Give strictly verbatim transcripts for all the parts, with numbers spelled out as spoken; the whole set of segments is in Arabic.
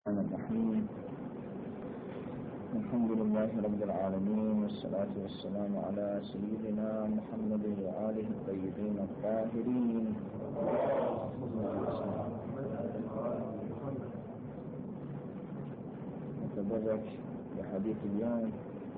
الرحمن الرحيم. الحمد لله رب العالمين، والصلاة والسلام على سيدنا محمد وآله الطيبين الطاهرين. نتبرك بحديث اليوم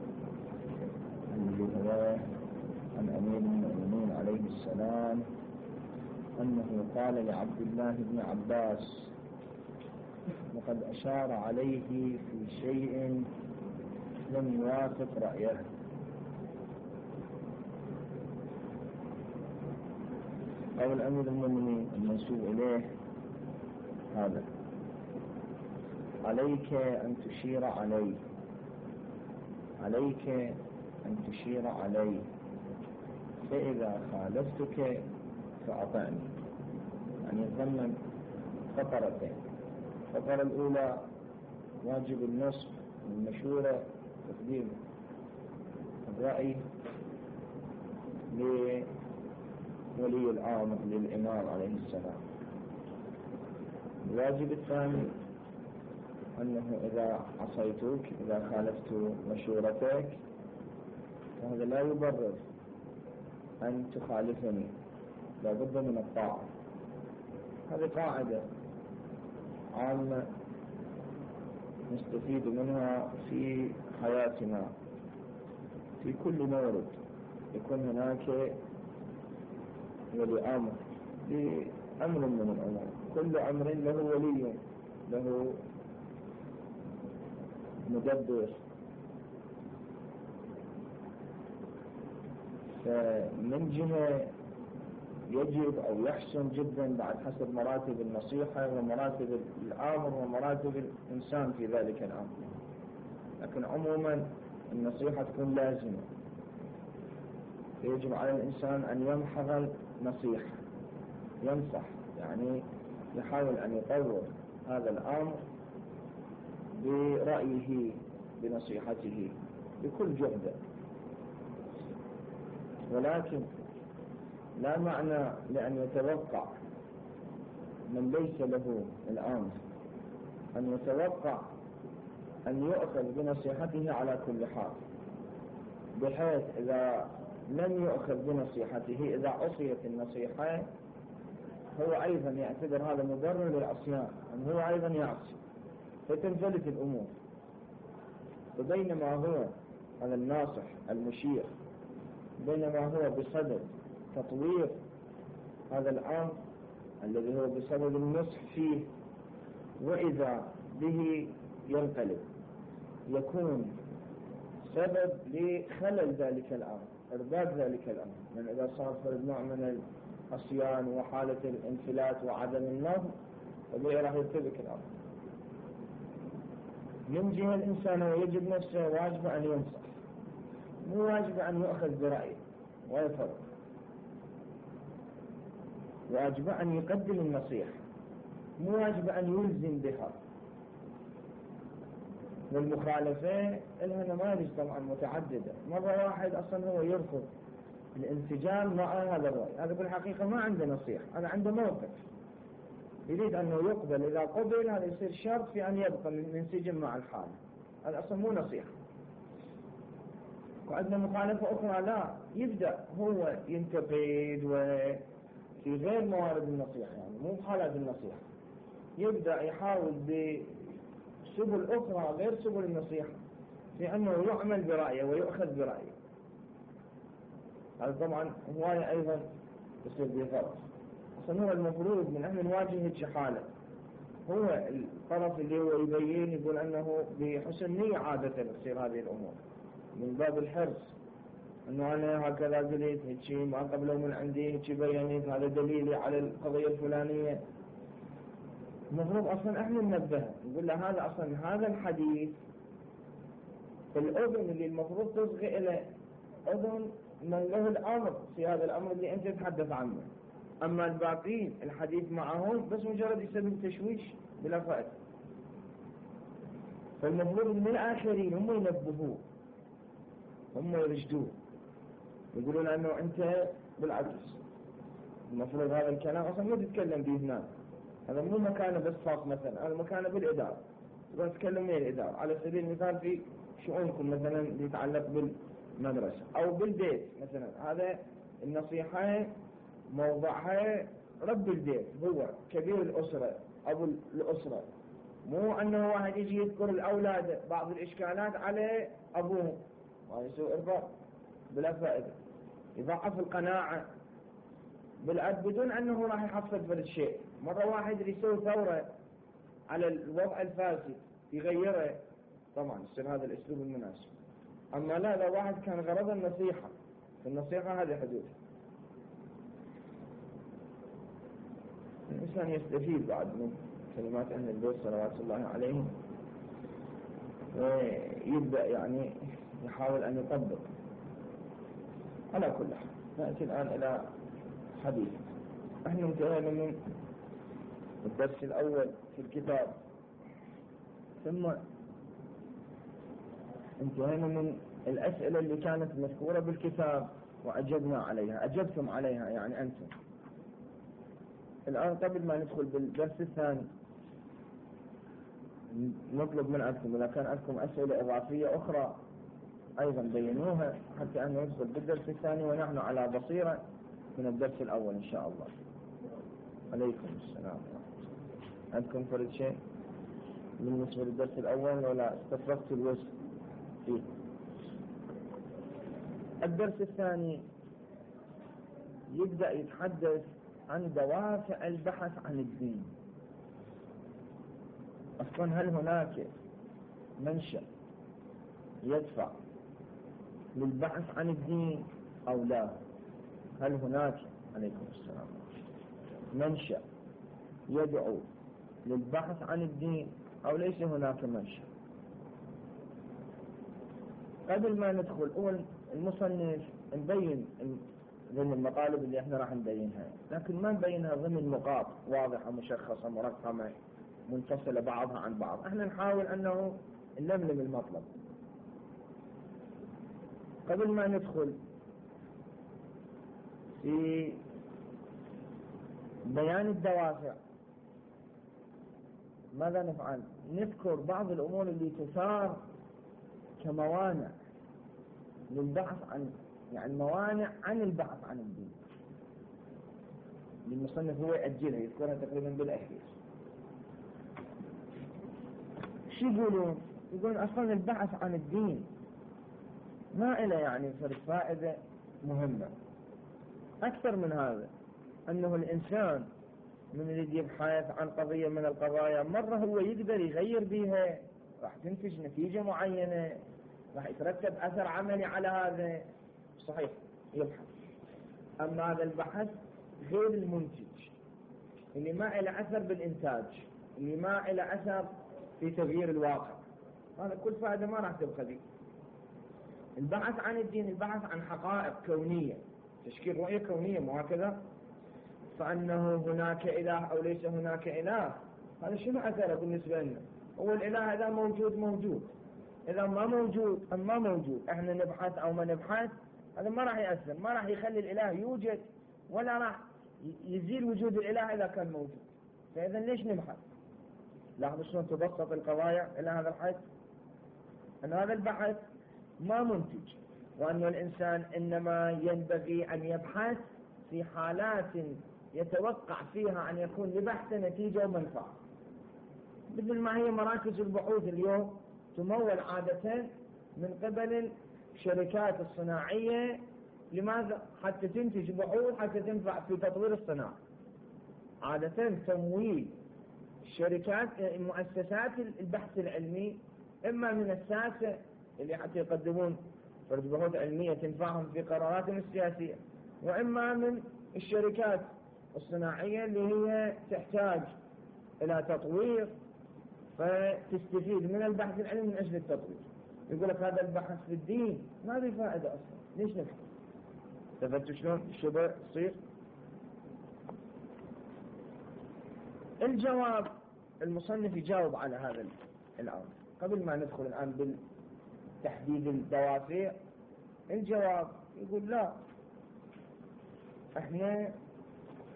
الذي هو عن أمير المؤمنين عليه السلام أنه قال لعبد الله بن عباس وقد أشار عليه في شيء لم يوافق رأيه: قول أمير المؤمنين المنسوب إليه هذا: عليك أن تشير علي، عليك أن تشير علي، فإذا خالفتك فأطعني. يعني ضمن فقرتين: الفقرة الأولى واجب النصح والمشورة، تقديم الرأي لولي الأمر للإمام عليه السلام. الواجب الثاني أنه إذا عصيتك، إذا خالفت مشورتك، فهذا لا يبرر أن تخالفني، لا بد من الطاعة. هذه قاعدة عامة نستفيد منها في حياتنا في كل مورد يكون هناك ولي أمر لأمر من الأمور. كل أمر له ولي، له مدبر. فمن جهة يجب أو يحسن جدا بعد حسب مراتب النصيحة ومراتب الأمر ومراتب الإنسان في ذلك الأمر، لكن عموما النصيحة تكون لازمة. يجب على الإنسان أن يمحض النصيحة، ينصح، يعني يحاول أن يطور هذا الأمر برأيه بنصيحته بكل جهده. ولكن لا معنى لأن يتوقع من ليس له الأمر أن يتوقع أن يؤخذ بنصيحته على كل حال، بحيث إذا لم يؤخذ بنصيحته، إذا عصيت النصيحة، هو أيضا يعتبر هذا مبرر للعصيان، أن هو أيضا يعصي، فتنفلت الأمور. وبينما هو هذا الناصح المشير، بينما هو بصدد تطوير هذا الأمر الذي هو بسبب النصح فيه، وإذا به ينقلب يكون سبب لخلل ذلك الأمر، إرباك ذلك الأمر، من إذا صار فرد نوع من العصيان وحالة الانفلات وعدم النظم، فبيه راح يرتبك الأمر. من جهة الإنسان ويجب نفسه واجب أن ينصح، مو واجب أن يؤخذ برأيه ويفرق، واجب أن يقدم النصيحة، مو واجب أن يلزم بها. والمخالفة لها نماذج طبعا متعددة. مرة واحد أصلا هو يرفض الانسجام مع هذا الرأي، هذا بالحقيقة ما عنده نصيحة، هذا عنده موقف يريد أنه يقبل. إذا قبل هذا يصير شرط في أن يبقى منسجم مع الحال، هذا أصلا مو نصيحة. وعندنا مخالفة أخرى لا، يبدأ هو ينتقد وفي غير موارد النصيحة، يعني مو بحالات النصيحة، يبدأ يحاول بسبل أخرى غير سبل النصيحة في أنه يعمل برأيه ويؤخذ برأيه. هذا طبعا هواية أيضا يصير بفرق. أصلا هو المفروض من أهل نواجه الشحالة، هو الطرف اللي هو يبين يقول أنه بحسن نية عادة تصير هذه الأمور من باب الحرص، أنه أنا هكذا قلت هيك ما قبله من عندي هيك بيانات، هذا دليلي على القضية الفلانية. المفروض أصلا أهل ننبه نقول له هذا أصلا هذا الحديث الأذن اللي المفروض تصغي إلى أذن من له الأمر في هذا الأمر اللي أنت تتحدث عنه. أما الباقين الحديث معهم بس مجرد يسبب تشويش بلا فائدة. فالمفروض من الآخرين هم ينبهوه، هم يرشدوه، يقولون أنه أنت بالعكس المفروض هذا الكلام أصلا ما تتكلم به هنا، هذا مو مكانه بس فاق مثلا، هذا مكانه بالإدارة، وأتكلم ويا الإدارة على سبيل المثال في شؤونكم مثلا اللي يتعلق بالمدرسة أو بالبيت مثلا. هذا النصيحة موضعها رب البيت، هو كبير الأسرة، أبو الأسرة، مو أنه واحد يجي يذكر الأولاد بعض الإشكالات على أبوه وهذا يسوء إرضاء بلا فائدة، يضعف القناعة بالأب بدون أنه راح يحصل في الشيء. مرة واحد يسوي ثورة على الوضع الفاسد يغيره، طبعا يصير هذا الأسلوب المناسب. أما لا، لو واحد كان غرض النصيحة، فالنصيحة هذه حدودها. الإنسان يستفيد بعد من كلمات أهل البيت صلوات الله عليهم، ويبدأ يعني يحاول أن يطبق. على كل حال نأتي الآن إلى حديث. احنا انتهينا من الدرس الأول في الكتاب، ثم انتهينا من الأسئلة اللي كانت مذكورة بالكتاب وأجبنا عليها، أجبتم عليها يعني أنتم. الآن قبل ما ندخل بالدرس الثاني نطلب من عندكم إذا كان عندكم أسئلة إضافية أخرى أيضا بينوها حتى أن ندخل بالدرس الثاني ونحن على بصيرة من الدرس الأول إن شاء الله. عليكم السلام. عندكم فرد شيء بالنسبة للدرس الأول ولا استفرغت الوسط فيه؟ الدرس الثاني يبدأ يتحدث عن دوافع البحث عن الدين. أصلا هل هناك منشأ يدفع للبحث عن الدين أو لا؟ هل هناك عليكم السلام منشأ يدعو للبحث عن الدين أو ليس هناك منشأ؟ قبل ما ندخل أول المصنف نبين ضمن المقالب اللي احنا راح نبينها، لكن ما نبينها ضمن نقاط واضحة مشخصة مرقمة منفصلة بعضها عن بعض. احنا نحاول أنه نلملم المطلب. قبل ما ندخل في بيان الدوافع ماذا نفعل؟ نذكر بعض الأمور اللي تثار كموانع للبحث عن، يعني موانع عن البحث عن الدين. المصنف هو يأجلها يذكرها تقريبا بالأخير. شو يقولون؟ يقولون أصلا البحث عن الدين ما إله يعني فائدة مهمة أكثر من هذا، أنه الإنسان من يريد يبحث عن قضية من القضايا مرة هو يقدر يغير بها، راح تنتج نتيجة معينة، راح يترتب أثر عملي على هذا، صحيح يبحث. أما هذا البحث غير المنتج اللي ما له أثر بالإنتاج، اللي ما له أثر في تغيير الواقع، هذا كل فائدة ما راح تبقى دي. البحث عن الدين البحث عن حقائق كونية، تشكيل رؤية كونية، مو هكذا؟ فأنه هناك إله أو ليس هناك إله، هذا شنو أثره بالنسبة لنا؟ هو الإله إذا موجود موجود، إذا ما موجود أم ما موجود، إحنا نبحث أو ما نبحث هذا ما راح يأثر، ما راح يخلي الإله يوجد ولا راح يزيل وجود الإله إذا كان موجود. فإذا ليش نبحث؟ لاحظوا شلون تبسط القضايا إلى هذا الحد، أن هذا البحث ما منتج، وأن الإنسان إنما ينبغي أن يبحث في حالات يتوقع فيها أن يكون لبحث نتيجة ومنفعة، مثل ما هي مراكز البحوث اليوم تمول عادة من قبل الشركات الصناعية. لماذا؟ حتى تنتج بحوث حتى تنفع في تطوير الصناعة. عادة تمويل الشركات مؤسسات البحث العلمي إما من الساسة اللي حتى يقدمون فرد بحوث علمية تنفعهم في قراراتهم السياسية، وإما من الشركات الصناعية اللي هي تحتاج إلى تطوير فتستفيد من البحث العلمي من أجل التطوير. يقول لك هذا البحث في الدين ما في فائدة أصلا، ليش نبحث؟ تفهمتوا شلون الشبه تصير؟ الجواب المصنف يجاوب على هذا الأمر قبل ما ندخل الآن بالتحديد الدوافع. الجواب يقول لا، احنا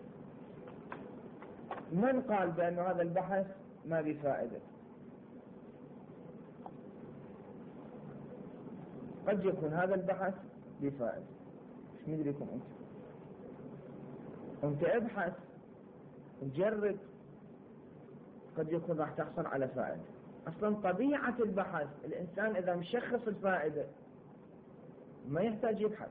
من قال بأن هذا البحث ما به فائدة؟ قد يكون هذا البحث بفائدة. مش مدريكم أنت أنت ابحث وجرب، قد يكون راح تحصل على فائدة. أصلا طبيعة البحث الإنسان إذا مشخص الفائدة ما يحتاج يبحث.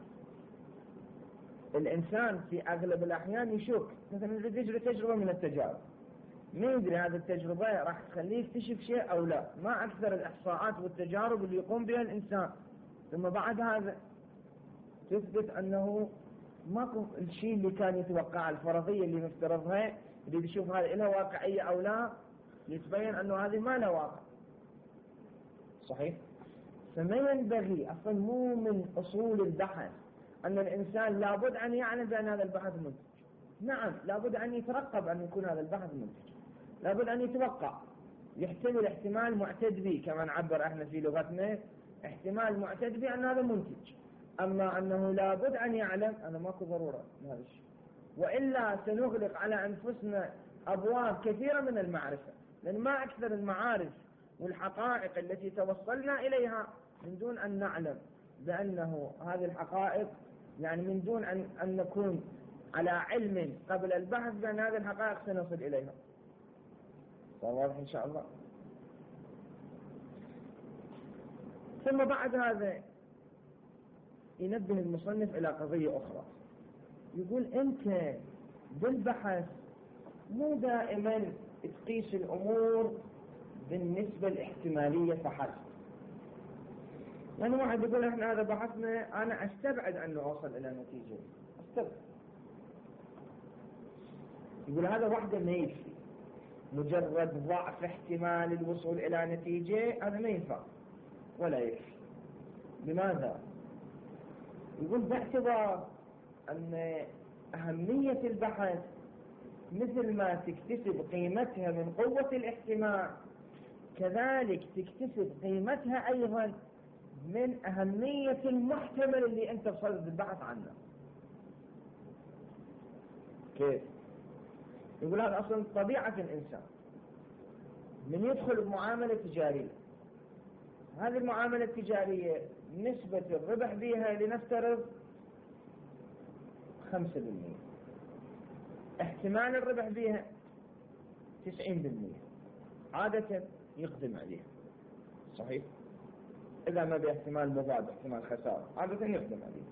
الإنسان في أغلب الأحيان يشك، مثلا يجري تجربة من التجارب، ما يدري هذه التجربة راح تخليه يكتشف شيء أو لا، ما أكثر الإحصاءات والتجارب اللي يقوم بها الإنسان ثم بعد هذا تثبت أنه ماكو الشيء اللي كان يتوقع، الفرضية اللي مفترضها اللي بيشوف هذه لها واقعية أو لا، يتبين أنه هذه ما لها واقع. صحيح؟ فما ينبغي أصلا، مو من أصول البحث أن الإنسان لابد أن يعلم بأن هذا البحث منتج. نعم لابد أن يترقب أن يكون هذا البحث منتج، لابد أن يتوقع، يحتمل احتمال معتد به كما نعبر احنا في لغتنا، احتمال معتد به أن هذا منتج. أما أنه لابد أن يعلم، أنا ماكو ضرورة هذا الشيء، وإلا سنغلق على أنفسنا أبواب كثيرة من المعرفة، لأن ما أكثر المعارف والحقائق التي توصلنا إليها من دون أن نعلم بأنه هذه الحقائق، يعني من دون أن, أن نكون على علم قبل البحث بأن هذه الحقائق سنصل إليها. واضح إن شاء الله. ثم بعد هذا ينبه المصنف إلى قضية أخرى، يقول أنت بالبحث مو دائما تقيس الأمور بالنسبة الاحتمالية فحسب. يعني واحد يقول احنا هذا بحثنا، أنا أستبعد أنه أوصل إلى نتيجة، أستبعد. يقول هذا وحده ما يكفي، مجرد ضعف احتمال الوصول إلى نتيجة هذا ما ينفع ولا يكفي. لماذا؟ يقول باعتبار أن أهمية البحث مثل ما تكتسب قيمتها من قوة الاحتمال، كذلك تكتسب قيمتها أيضا من أهمية المحتمل اللي أنت بصدد البحث عنه. كيف؟ يقول هذا أصلا طبيعة الإنسان من يدخل بمعاملة تجارية، هذه المعاملة التجارية نسبة الربح بها لنفترض خمسة بالمئة، احتمال الربح بها تسعين بالمئة، عادة يقدم عليها. صحيح؟ إذا ما باحتمال مضاد، احتمال خسارة، عادة يقدم عليها.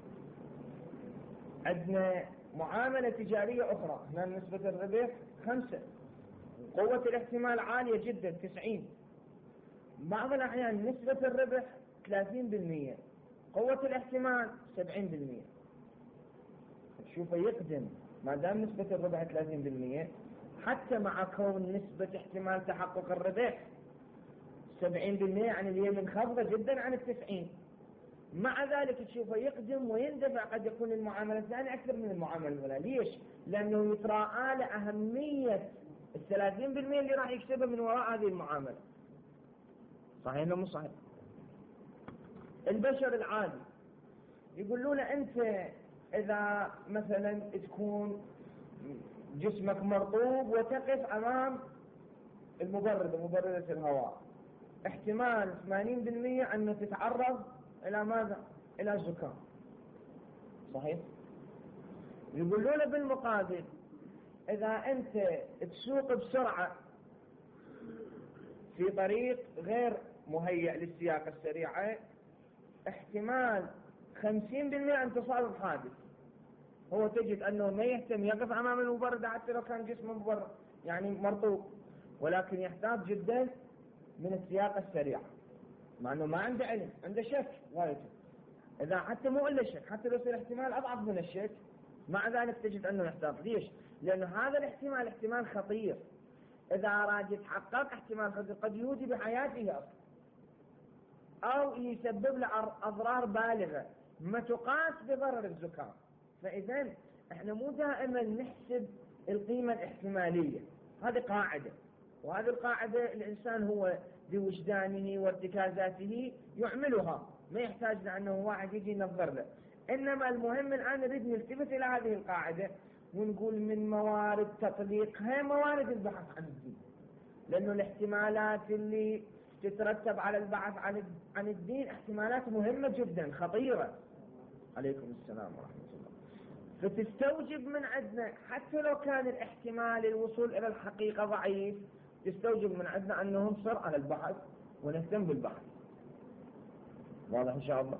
عندنا معاملة تجارية أخرى، هنا نسبة الربح خمسة، قوة الاحتمال عالية جدا تسعين، بعض الأحيان نسبة الربح ثلاثين بالمئة، قوة الاحتمال سبعين بالمئة. شوف يقدم ما دام نسبة الربح ثلاثين بالمئة، حتى مع كون نسبة احتمال تحقق الربح سبعين بالمئة، يعني اللي هي منخفضة جدا عن التسعين، مع ذلك تشوفه يقدم ويندفع قد يكون المعاملة الثانية أكثر من المعاملة الأولى. ليش؟ لأنه يتراءى له أهمية الثلاثين بالمئة اللي راح يكسبها من وراء هذه المعاملة. صحيح ولا مو صحيح؟ البشر العادي يقولون أنت إذا مثلا تكون جسمك مرطوب وتقف أمام المبردة، مبردة الهواء، احتمال ثمانين بالمئة أن تتعرض إلى ماذا؟ إلى زكام. صحيح؟ يقولون بالمقابل إذا أنت تسوق بسرعة في طريق غير مهيئ للسياقة السريعة، احتمال خمسين بالمئة أن تصاب بحادث. هو تجد أنه ما يهتم يقف أمام المبردة حتى لو كان جسمه مبرد يعني مرطوب، ولكن يحتاج جدا من السياقة السريعة، مع أنه ما عنده علم، عنده شك غايته. إذا حتى مو إلا شك، حتى لو يصير احتمال أضعف من الشك، مع ذلك تجد أنه يحتاج. ليش؟ لأنه هذا الاحتمال احتمال خطير، إذا أراد يتحقق احتمال خطير قد يودي بحياته أصلا، أو يسبب له أضرار بالغة ما تقاس بضرر الزكام. فإذا احنا مو دائما نحسب القيمة الاحتمالية، هذه قاعدة، وهذه القاعدة الإنسان هو بوجدانه وارتكازاته يعملها، ما يحتاج لأنه واحد يجي ينظر له. إنما المهم الآن نريد نلتفت إلى هذه القاعدة ونقول من موارد تطبيقها موارد البحث عن الدين، لأنه الاحتمالات اللي تترتب على البحث عن عن الدين احتمالات مهمة جدا خطيرة. عليكم السلام ورحمة الله. فتستوجب من عندنا حتى لو كان الاحتمال الوصول إلى الحقيقة ضعيف، تستوجب من عندنا أن ننصر على البحث ونهتم بالبحث. واضح إن شاء الله؟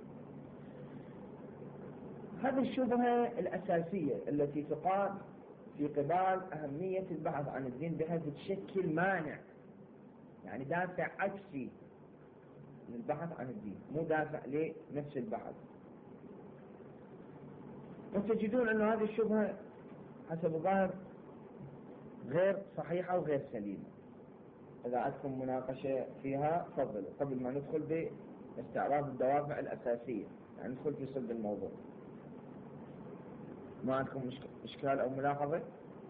هذه الشبهة الأساسية التي تقال في قبال أهمية البحث عن الدين بحيث تشكل مانع، يعني دافع عكسي للبحث عن الدين، مو دافع لنفس البحث. وتجدون أن هذه الشبهة حسب الظاهر غير صحيحة وغير سليمة. إذا عندكم مناقشة فيها تفضلوا قبل ما ندخل باستعراض الدوافع الأساسية، يعني ندخل في صلب الموضوع. ما عندكم إشكال أو ملاحظة؟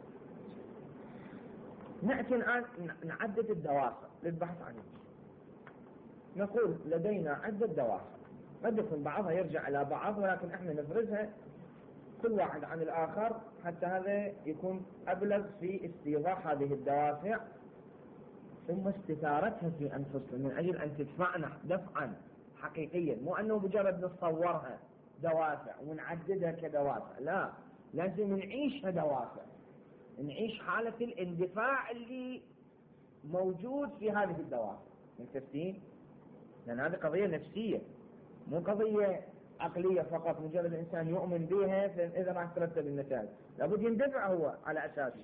نأتي الآن نعدد الدوافع للبحث عن الدين. نقول لدينا عدة دوافع، قد يكون بعضها يرجع إلى بعض، ولكن احنا نفرزها كل واحد عن الآخر حتى هذا يكون أبلغ في استيضاح هذه الدوافع ثم استثارتها في أنفسنا من أجل أن تدفعنا دفعا حقيقيا، مو أنه مجرد نتصورها دوافع ونعددها كدوافع، لا، لازم نعيشها دوافع، نعيش حالة الاندفاع اللي موجود في هذه الدوافع. متفقين؟ لأن هذه قضية نفسية مو قضية عقلية فقط، مجرد الإنسان يؤمن بها فإذا راح ترتب النتائج، لابد يندفع هو على أساسه.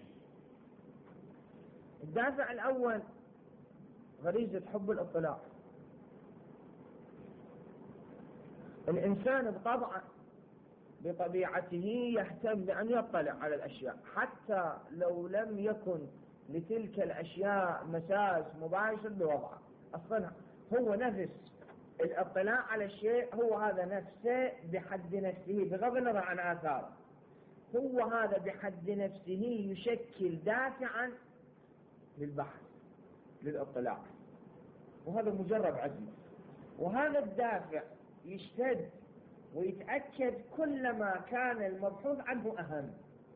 الدافع الأول غريزة حب الاطلاع. الإنسان بطبعه بطبيعته يهتم بأن يطلع على الأشياء حتى لو لم يكن لتلك الأشياء مساس مباشر بوضعه. أصلا هو نفس الاطلاع على الشيء، هو هذا نفسه بحد نفسه بغض النظر عن آثاره، هو هذا بحد نفسه يشكل دافعا للبحث للاطلاع، وهذا مجرد عزم. وهذا الدافع يشتد ويتأكد كلما كان المبحوث عنه أهم.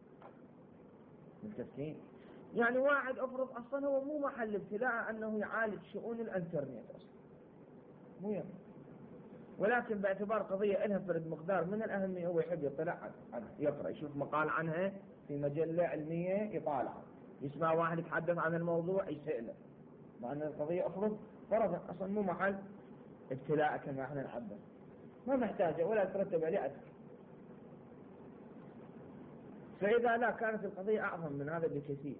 متفقين؟ يعني واحد أفرض أصلا هو مو محل ابتلاء أنه يعالج شؤون الانترنت أصلا، مو يهم، ولكن باعتبار قضية لها فرد مقدار من الأهمية هو يحب يطلع عنها، يقرأ، يشوف مقال عنها في مجلة علمية يطالع، يسمع واحد يتحدث عن الموضوع يسأله، مع أن القضية أفرض فرضا أصلا مو محل ابتلاء كما احنا نعبر، ما محتاجة ولا ترتب عليه أثر. فإذا لا كانت القضية أعظم من هذا بكثير.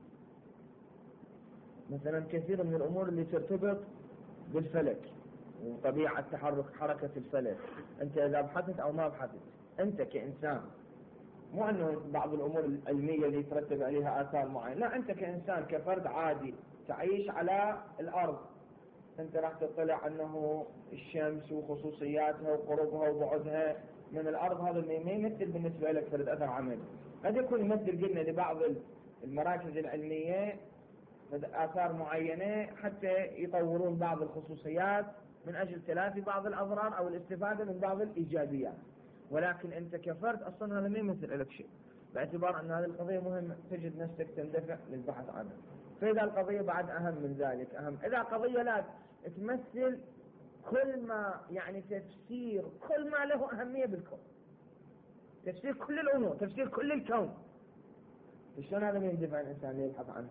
مثلا كثير من الأمور اللي ترتبط بالفلك وطبيعة تحرك حركة الفلك، أنت إذا بحثت أو ما بحثت أنت كإنسان، مو أنه بعض الأمور العلمية اللي ترتب عليها آثار معينة، لا، أنت كإنسان كفرد عادي تعيش على الأرض، أنت راح تطلع أنه الشمس وخصوصياتها وقربها وبعدها من الأرض هذا ما يمثل بالنسبة لك فرد أثر عملي. قد يكون يمثل قلنا لبعض المراكز العلمية آثار معينة حتى يطورون بعض الخصوصيات من أجل تلافي بعض الأضرار أو الاستفادة من بعض الإيجابيات، ولكن أنت كفرد أصلا هذا ما يمثل لك شيء، باعتبار أن هذه القضية مهمة تجد نفسك تندفع للبحث عنها. فإذا القضية بعد أهم من ذلك أهم، إذا قضية لا تمثل كل ما يعني تفسير كل ما له أهمية بالكون، تفسير كل الأمور، تفسير كل الكون، فشلون هذا ما يندفع الإنسان يبحث عنه؟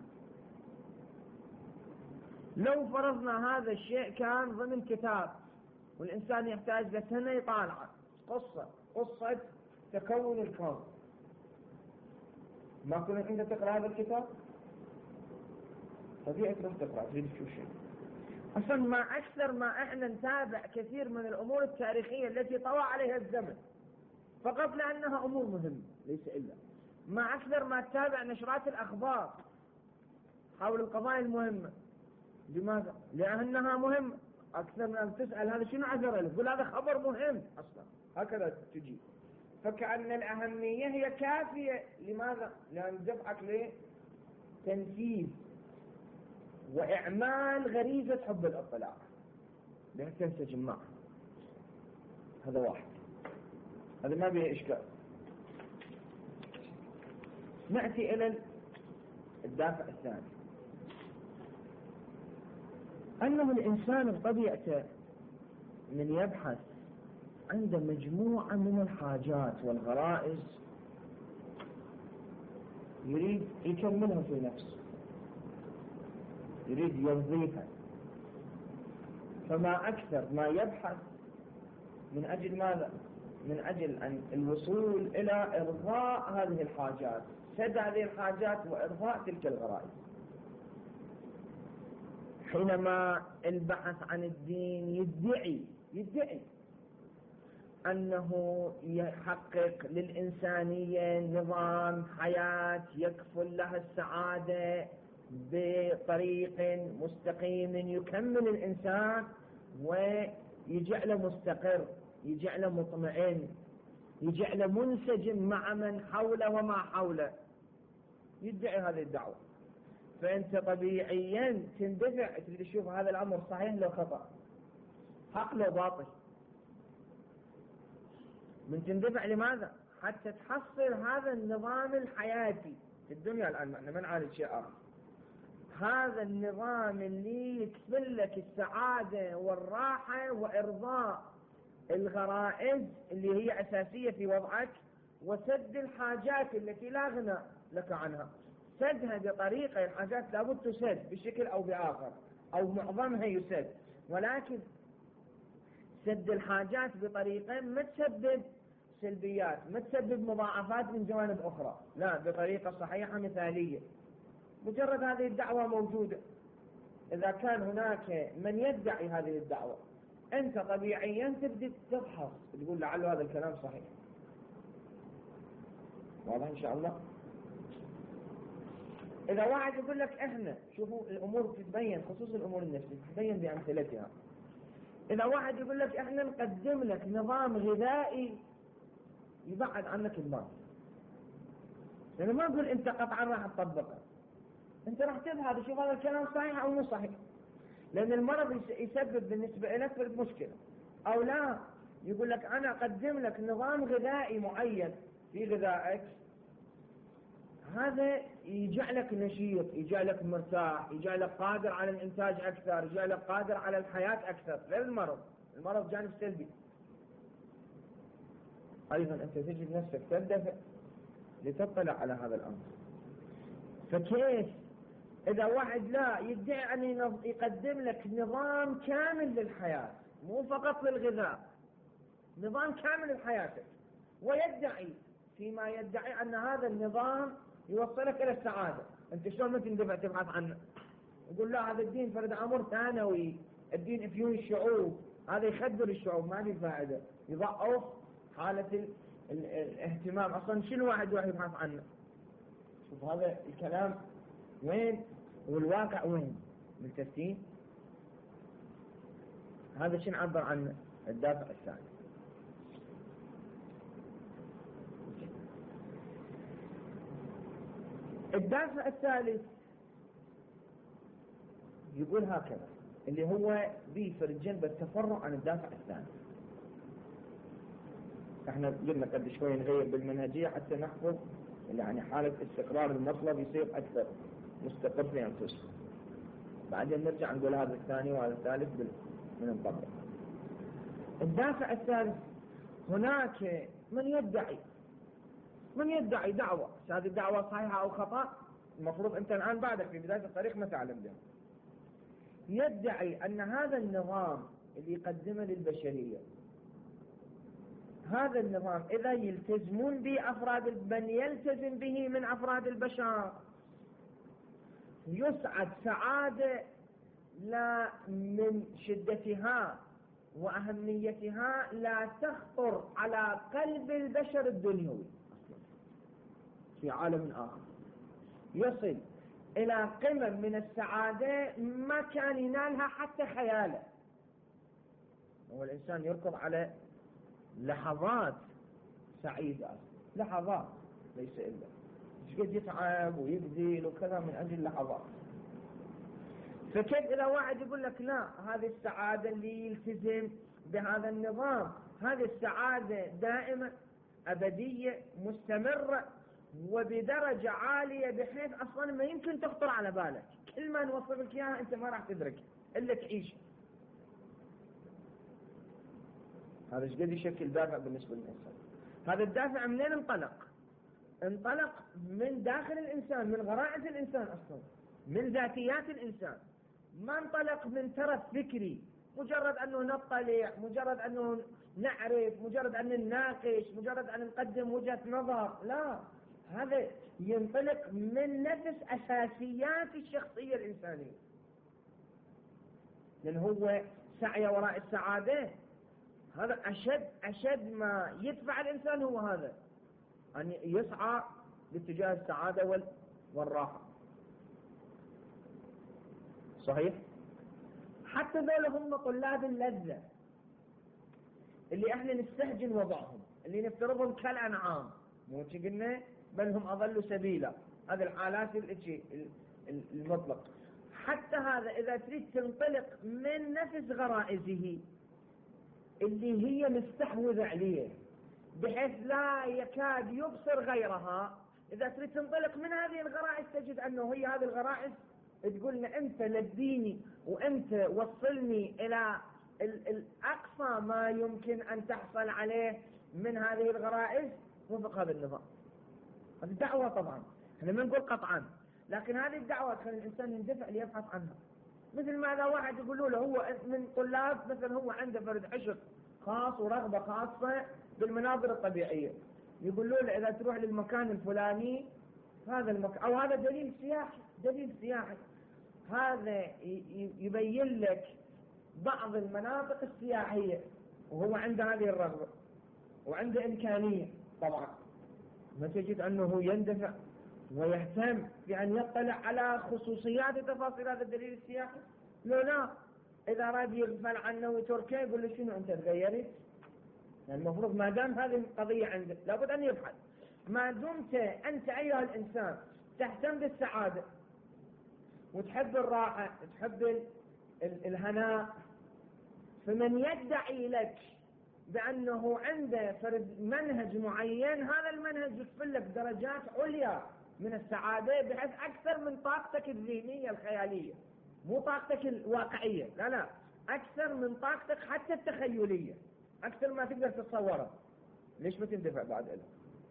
لو فرضنا هذا الشيء كان ضمن كتاب والإنسان يحتاج لسنة يطالعه، قصة قصة تكون الكون، ما كنت أنت تقرأ هذا الكتاب؟ طبيعي تروح تقرأ تريد تشوف شيء. أصلا ما أكثر ما إحنا نتابع كثير من الأمور التاريخية التي طوى عليها الزمن فقط لأنها أمور مهمة ليس إلا، ما أكثر ما تتابع نشرات الأخبار حول القضايا المهمة. لماذا؟ لأنها مهمة. أكثر من أن تسأل هذا شنو عذر له، تقول هذا خبر مهم أصلا، هكذا تجي. فكأن الأهمية هي كافية. لماذا؟ لأن دفعك لتنفيذ وإعمال غريزة حب الاطلاع، لأن تنسجم معه. هذا واحد، هذا ما به إشكال. نأتي إلى الدافع الثاني. أنه الإنسان بطبيعته من يبحث عنده مجموعة من الحاجات والغرائز يريد يكملها في نفسه، يريد يرضيها، فما أكثر ما يبحث من أجل ماذا؟ من أجل أن الوصول إلى إرضاء هذه الحاجات، سد هذه الحاجات وإرضاء تلك الغرائز. حينما البحث عن الدين يدعي يدعي أنه يحقق للإنسانية نظام حياة يكفل لها السعادة بطريق مستقيم يكمل الإنسان ويجعله مستقر، يجعله مطمئن، يجعله منسجم مع من حوله وما حوله، يدعي هذه الدعوة. فأنت طبيعيا تندفع تريد تشوف هذا الأمر صحيح لو خطأ، حق لو باطل، من تندفع لماذا؟ حتى تحصل هذا النظام الحياتي في الدنيا. الآن احنا ما نعالج شيء آخر، هذا النظام اللي يكفل لك السعادة والراحة وإرضاء الغرائز اللي هي أساسية في وضعك، وسد الحاجات التي لا غنى لك عنها. سدها بطريقة، الحاجات لابد تسد بشكل أو بآخر أو معظمها يسد، ولكن سد الحاجات بطريقة ما تسبب سلبيات، ما تسبب مضاعفات من جوانب أخرى، لا، بطريقة صحيحة مثالية. مجرد هذه الدعوة موجودة، إذا كان هناك من يدعي هذه الدعوة أنت طبيعيا تبدأ تبحث تقول لعل هذا الكلام صحيح. واضح إن شاء الله؟ إذا واحد يقول لك إحنا شوفوا الأمور تتبين، خصوص الأمور النفسية تتبين بأمثلتها. إذا واحد يقول لك إحنا نقدم لك نظام غذائي يبعد عنك المرض، يعني ما نقول أنت قطعا راح تطبقه، أنت راح تذهب تشوف هذا الكلام صحيح أو مو صحيح، لأن المرض يسبب بالنسبة لك مشكلة. أو لا، يقول لك أنا أقدم لك نظام غذائي معين في غذائك، هذا يجعلك نشيط، يجعلك مرتاح، يجعلك قادر على الإنتاج أكثر، يجعلك قادر على الحياة أكثر، غير المرض. المرض جانب سلبي. أيضا أنت تجد نفسك تدفع لتطلع على هذا الأمر. فكيف إذا واحد لا يدعي أن يقدم لك نظام كامل للحياة، مو فقط للغذاء، نظام كامل لحياتك، ويدعي فيما يدعي أن هذا النظام يوصلك إلى السعادة، أنت شلون ما تندفع تبحث عنه؟ يقول لا، هذا الدين فرد أمر ثانوي، الدين افيون الشعوب، هذا يخدر الشعوب، ما له فائدة، يضعف حالة الاهتمام. أصلا شنو واحد واحد يبحث عنه؟ شوف هذا الكلام وين والواقع وين ملتفتين. هذا شنو عبر عنه الدافع الثاني. الدافع الثالث يقول هكذا، اللي هو بيفرق جنب التفرع عن الدافع الثاني. احنا قلنا قد شوي نغير بالمنهجية حتى نحفظ يعني حالة استقرار المطلب يصير أكثر مستقر في أنفسنا، بعدين نرجع نقول هذا الثاني وهذا الثالث من الطبع. الدافع الثالث، هناك من يدعي من يدعي دعوة، هذه الدعوة صحيحة أو خطأ، المفروض أنت الآن بعدك في بداية الطريق ما تعلم ده. يدعي أن هذا النظام اللي يقدمه للبشرية، هذا النظام إذا يلتزمون به أفراد، من يلتزم به من أفراد البشر يسعد سعادة لا من شدتها وأهميتها لا تخطر على قلب البشر الدنيوي في عالم آخر، يصل إلى قمم من السعادة ما كان ينالها حتى خياله. هو الإنسان يركض على لحظات سعيدة، لحظات ليس إلا قد يتعب ويبذل وكذا من أجل لحظات. فكيف إذا واحد يقول لك لا، هذه السعادة اللي يلتزم بهذا النظام هذه السعادة دائمة أبدية مستمرة وبدرجة عالية بحيث أصلا ما يمكن تخطر على بالك، كل ما نوصل لك إياها أنت ما راح تدرك، إلا تعيش. هذا ايش قد يشكل دافع بالنسبة للإنسان. هذا الدافع منين انطلق؟ انطلق من داخل الإنسان، من غرائز الإنسان أصلا، من ذاتيات الإنسان. ما انطلق من ترف فكري، مجرد أنه نطلع، مجرد أنه نعرف، مجرد أن نناقش، مجرد أن نقدم وجهة نظر. لا، هذا ينطلق من نفس أساسيات الشخصية الإنسانية. لأن هو سعي وراء السعادة، هذا أشد أشد ما يدفع الإنسان، هو هذا أن يسعى باتجاه السعادة والراحة. صحيح؟ حتى ذولا هم طلاب اللذة اللي احنا نستهجن وضعهم، اللي نفترضهم كالأنعام، مو شي قلنا، بل هم أضلوا سبيلا. هذه الحالات المطلق. حتى هذا إذا تريد تنطلق من نفس غرائزه اللي هي مستحوذة عليه بحيث لا يكاد يبصر غيرها، إذا تريد تنطلق من هذه الغرائز تجد أنه هي هذه الغرائز تقولنا أنت لديني وأنت وصلني إلى الأقصى ما يمكن أن تحصل عليه من هذه الغرائز وفق هذا النظام. هذه الدعوة طبعا احنا ما نقول قطعا، لكن هذه الدعوة تخلي الإنسان يندفع ليبحث عنها. مثل ما إذا واحد يقولوا له هو من طلاب مثلا هو عنده فرد عشق خاص ورغبة خاصة بالمناظر الطبيعية، يقولوا له إذا تروح للمكان الفلاني هذا المكان أو هذا دليل سياحي، دليل سياحي هذا يبين لك بعض المناطق السياحية، وهو عنده هذه الرغبة وعنده إمكانية، طبعا ما تجد أنه يندفع ويهتم بأن يطلع على خصوصيات وتفاصيل هذا الدليل السياحي. لا لا، إذا راد يغفل عنه وتركه يقول له شنو أنت تغيرت؟ يعني المفروض ما دام هذه القضية عندك لابد أن يبحث. ما دمت أنت أيها الإنسان تهتم بالسعادة وتحب الراحة، تحب ال ال الهناء، فمن يدعي لك بأنه عنده فرد منهج معين، هذا المنهج يكفل لك درجات عليا من السعادة بحيث أكثر من طاقتك الذهنية الخيالية، مو طاقتك الواقعية، لا لا، أكثر من طاقتك حتى التخيلية، أكثر ما تقدر تتصوره. ليش ما تندفع بعد له؟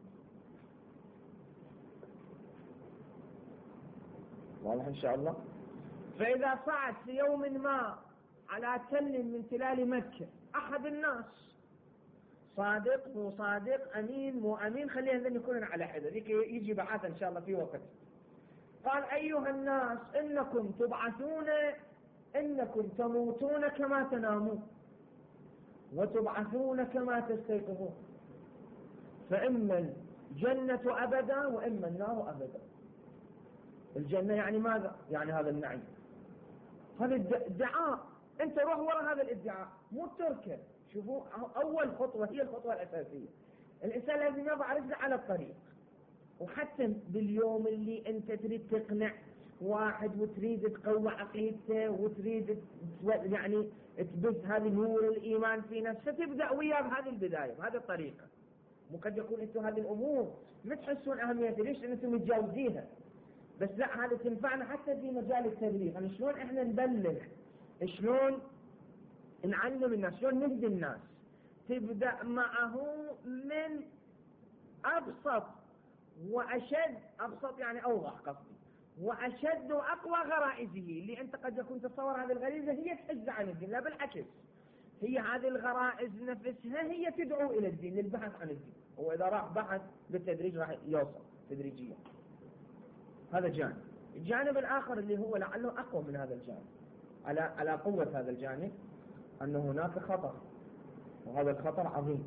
واضح إن شاء الله. فإذا صعد في يوم ما على تل من تلال مكة أحد الناس، صادق مو صادق، أمين مو أمين، خلينا ذن يكونون على حدة، ذيك يجي بعث إن شاء الله في وقت. قال أيها الناس إنكم تبعثون، إنكم تموتون كما تنامون وتبعثون كما تستيقظون، فإما الجنة أبدا وإما النار أبدا. الجنة يعني ماذا؟ يعني هذا النعيم. هذا الادعاء، أنت روح وراء هذا الادعاء، مو تركه. شوفوا، أول خطوة هي الخطوة الأساسية، الإنسان لازم يضع رجله على الطريق. وحتى باليوم اللي أنت تريد تقنع واحد وتريد تقوى عقيدته وتريد يعني تبث هذه نور الإيمان في نفسه، تبدأ وياه بهذه البداية بهذه الطريقة. وقد يكون أنتم هذه الأمور ما تحسون أهميتها، ليش؟ لأن أنتم متجاوزيها، بس لا، هذا تنفعنا حتى في مجال التبليغ. يعني شلون إحنا نبلغ، شلون نعلم الناس، شلون نهدي الناس. تبدأ معه من أبسط وأشد، أبسط يعني أوضح قصدي، وأشد وأقوى غرائزه، اللي أنت قد يكون تصور هذه الغريزة هي تحز عن الدين، لا بالعكس، هي هذه الغرائز نفسها هي تدعو إلى الدين، للبحث عن الدين. هو إذا راح بحث بالتدريج راح يوصل تدريجيا. هذا جانب. الجانب الآخر اللي هو لعله أقوى من هذا الجانب، على على قوة هذا الجانب، أن هناك خطر، وهذا الخطر عظيم.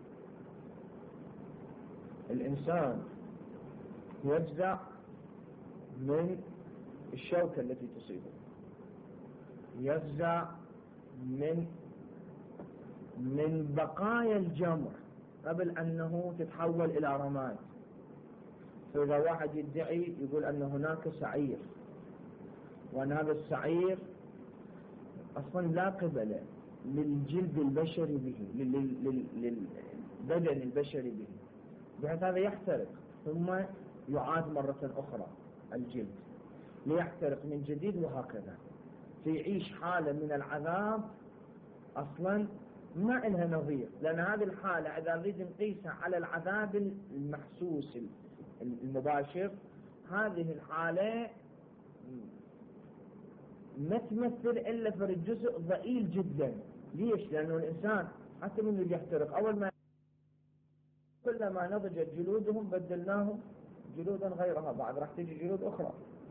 الإنسان يجزع من الشوكة التي تصيبه، يجزع من من بقايا الجمر قبل أنه تتحول إلى رماد. فإذا واحد يدعي يقول أن هناك سعير، وأن هذا السعير أصلا لا قبل للجلد البشري به، للبدن البشري به، بحيث هذا يحترق ثم يعاد مرة أخرى الجلد ليحترق من جديد، وهكذا. سيعيش حالة من العذاب أصلا ما إلها نظير، لأن هذه الحالة إذا نريد نقيسها على العذاب المحسوس المباشر، هذه الحالة ما تمثل إلا في الجزء ضئيل جدا. ليش؟ لأنه الإنسان حتى من اللي يحترق أول ما كلما نضجت جلودهم بدلناهم جلودا غيرها، بعد راح تجي جلود أخرى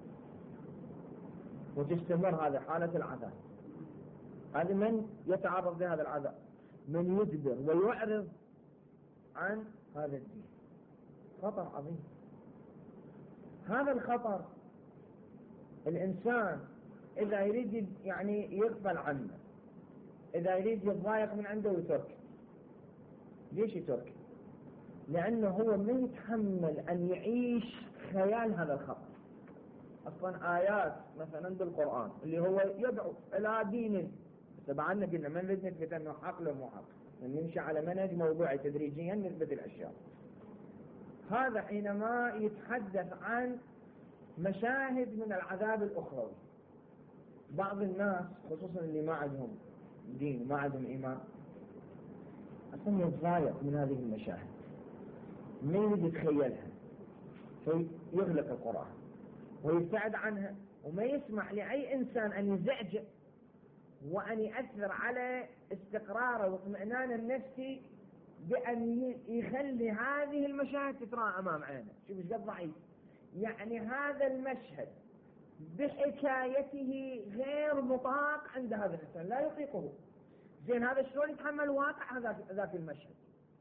وتستمر هذه حالة العذاب. هذا من يتعرض لهذا العذاب؟ من يدبر ويعرض عن هذا الدين. خطر عظيم. هذا الخطر الإنسان إذا يريد يعني يقبل عنه، إذا يريد يتضايق من عنده ويترك. ليش يترك؟ لأنه هو ما يتحمل أن يعيش خيال هذا الخطر. أصلا آيات مثلا بالقرآن اللي هو يدعو إلى دين، طبعا قلنا ما نريد نثبت أنه حق له مو حق، نمشي على منهج موضوعي تدريجيا نثبت الأشياء. هذا حينما يتحدث عن مشاهد من العذاب الأخروي، بعض الناس خصوصا اللي ما عندهم دين ما عندهم إيمان أصلا يتضايق من هذه المشاهد، ما يريد يتخيلها، فيغلق القرآن ويبتعد عنها، وما يسمح لأي إنسان أن يزعجه وأن يأثر على استقراره واطمئنانه النفسي بأن يخلي هذه المشاهد تتراءى أمام عينه. شوف ايش قد ضعيف. يعني هذا المشهد بحكايته غير مطاق عند هذا الإنسان، لا يطيقه. زين هذا شلون يتحمل واقع ذاك المشهد؟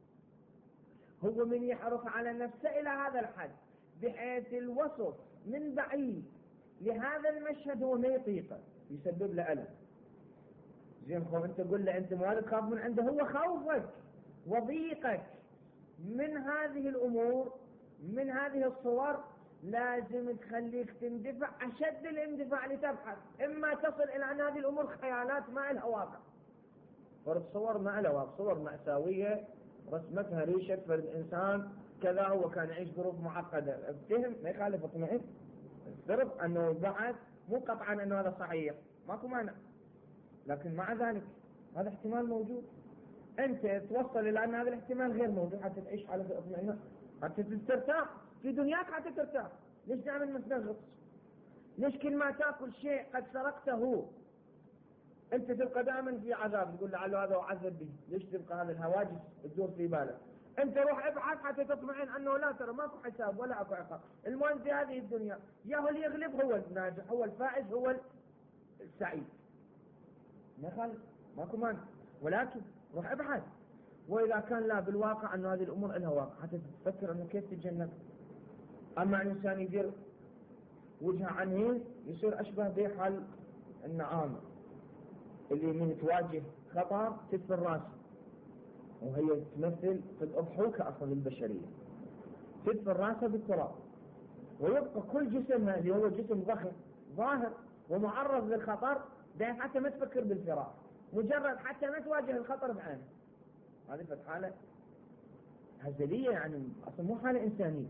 هو من يحرص على نفسه إلى هذا الحد بحيث الوصف من بعيد لهذا المشهد هو ما يطيقه، يسبب له ألم. زين خوف أنت تقول له أنت ما تخاف من عنده، هو خوفك وضيقك من هذه الأمور من هذه الصور لازم تخليك تندفع أشد الاندفاع لتبحث، إما تصل إلى أن هذه الأمور خيالات ما لها واقع. فرد صور ما لها واقع، صور مأساوية رسمتها ريشة فرد إنسان كذا هو كان يعيش ظروف معقدة، ابتهم ما يخالف اطمئن افترض أنه بعد مو قطعا أنه هذا صحيح ماكو مانع، لكن مع ذلك هذا احتمال موجود. أنت توصل إلى أن هذا الاحتمال غير موجود حتى تعيش على اطمئنان، حتى ترتاح في دنياك، حتى ترتاح. ليش دائما نستغرص؟ ليش كل ما تأكل شيء قد سرقته أنت تبقى دائما في عذاب، تقول لعله هذا أعذب به؟ ليش تبقى هذه الهواجس تدور في بالك؟ أنت روح ابحث حتى تطمئن أنه لا ترى ماكو حساب ولا أكو عقاب. المهم في هذه الدنيا يا هو اللي يغلب هو الناجح هو الفائز هو السعيد، ما خالف ماكو مانع، ولكن روح ابحث. وإذا كان لا بالواقع أنه هذه الأمور لها واقع حتى تفكر أنه كيف تتجنب. أما الإنسان يدير وجهه عنه يصير أشبه بحال النعامة اللي من تواجه خطر تدفن راسه، وهي تمثل في الأضحوكة أصلا البشرية، تدفن راسه بالتراب ويبقى كل جسمها اللي هو جسم ضخم ظاهر ومعرض للخطر، بحيث حتى ما تفكر بالفرار، مجرد حتى ما تواجه الخطر بعينه. هذه حالة هزلية، يعني أصلا مو حالة إنسانية.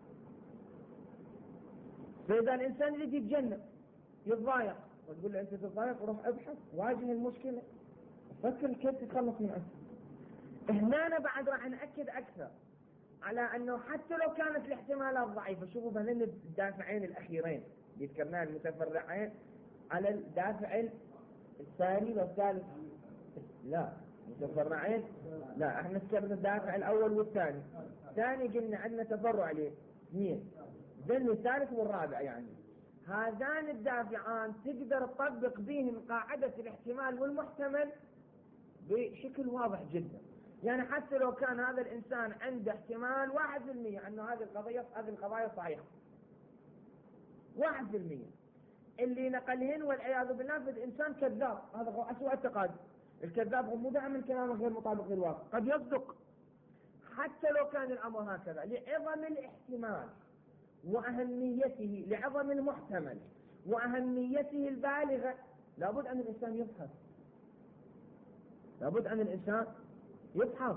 فإذا الإنسان يجي يتجنب يتضايق وتقول له أنت تتضايق روح ابحث واجه المشكلة فكر كيف تتخلص من أنت. هنا بعد راح نأكد أكثر على أنه حتى لو كانت الاحتمالات ضعيفة، شوفوا بهذين الدافعين الأخيرين اللي ذكرناه المتفرعين على الدافع الثاني والثالث، لا متفرعين لا احنا ذكرنا الدافع الأول والثاني، الثاني قلنا عندنا تفرع عليه اثنين، ذن الثالث والرابع. يعني هذان الدافعان تقدر تطبق بهم قاعدة الاحتمال والمحتمل بشكل واضح جدا. يعني حتى لو كان هذا الإنسان عنده احتمال واحد في المية أنه هذه القضية هذه القضايا صحيحة، واحد في المية اللي نقلهن والعياذ بالله في الإنسان كذاب، هذا هو أسوأ التقادم. الكذاب هو مو دائما كلامه غير مطابق للواقع، قد يصدق حتى لو كان الأمر هكذا لعظم الاحتمال وأهميته، لعظم المحتمل وأهميته البالغة. لابد أن الإنسان يبحث، لابد أن الإنسان يبحث.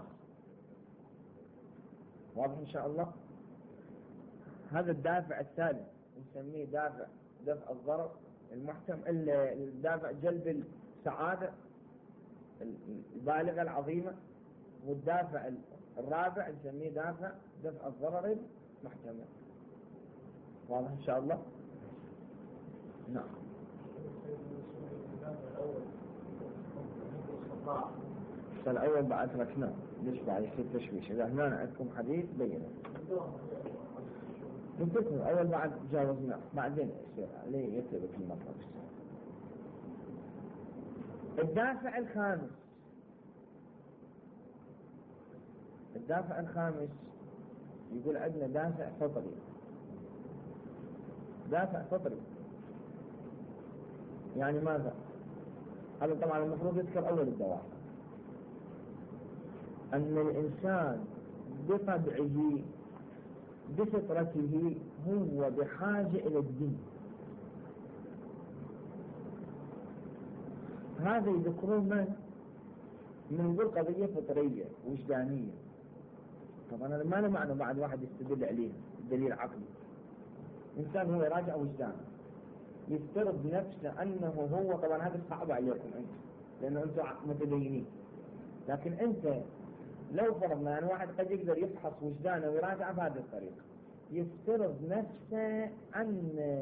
واضح إن شاء الله؟ هذا الدافع الثالث نسميه دافع دفع الضرر المحتمل الدافع جلب السعادة البالغة العظيمة، والدافع الرابع نسميه دافع دفع الضرر المحتمل. واضح إن شاء الله؟ نعم. الأول بعد ركناه ليش بعد يصير تشويش؟ إذا هنا عندكم حديث بينه نتذكر الأول بعد جاوزنا بعدين يصير عليه يثبت المطلب. الدافع الخامس، الدافع الخامس يقول عندنا دافع فطري. دافع فطري يعني ماذا؟ هذا طبعا المفروض يذكر أول الدوافع، أن الإنسان بطبعه بفطرته هو بحاجة إلى الدين. هذا يذكرون من؟ من ذو قضية فطرية وجدانية. طبعا هذا ما له معنى بعد واحد يستدل عليه دليل عقلي. إنسان هو يراجع وجدانه، يفترض نفسه أنه هو. طبعا هذا صعب عليكم أنت لأنه أنتم متدينين، لكن أنت لو فرضنا أن واحد قد يقدر يفحص وجدانه ويراجع بهذه الطريقة، يفترض نفسه أن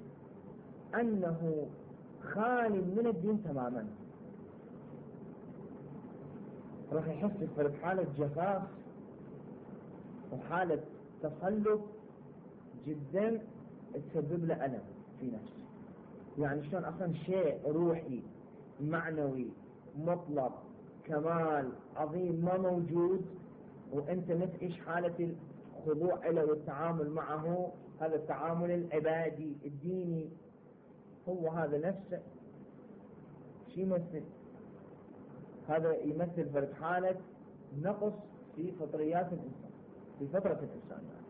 أنه خالي من الدين تماما، راح يحس في حالة جفاف وحالة تصلب جدا تسبب له ألم في نفسه. يعني شلون أصلا شيء روحي معنوي مطلق كمال عظيم ما موجود، وأنت نتعيش حالة الخضوع له والتعامل معه، هذا التعامل العبادي الديني، هو هذا نفسه شو يمثل؟ هذا يمثل فرد حالة نقص في فطريات الإنسان، في فطرة الإنسان. يعني